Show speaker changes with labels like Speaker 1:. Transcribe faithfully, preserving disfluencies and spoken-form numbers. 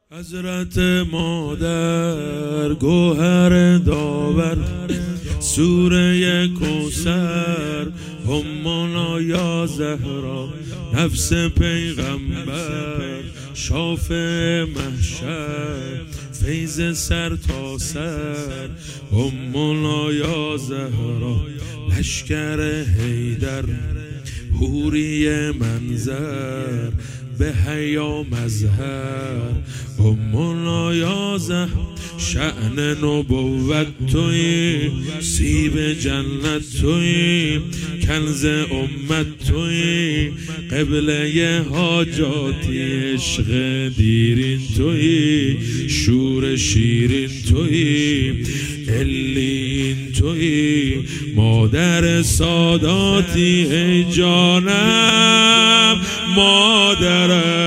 Speaker 1: حضرت مادر گوهر داور، سوره کوثر همانا یا زهرا، نفس پیغمبر شافع محشر، فیض سر تا سر همانا یا زهرا، لشکر حیدر حوری منظر به حیا مظهر همانا یا زهر، شأن نبوت توی، سیب جنت توی، کنز امت توی، قبله حاجاتی عشق دیرین توی، شور شیرین توی، علیین توی، مادر ساداتی ای جانم مادرم.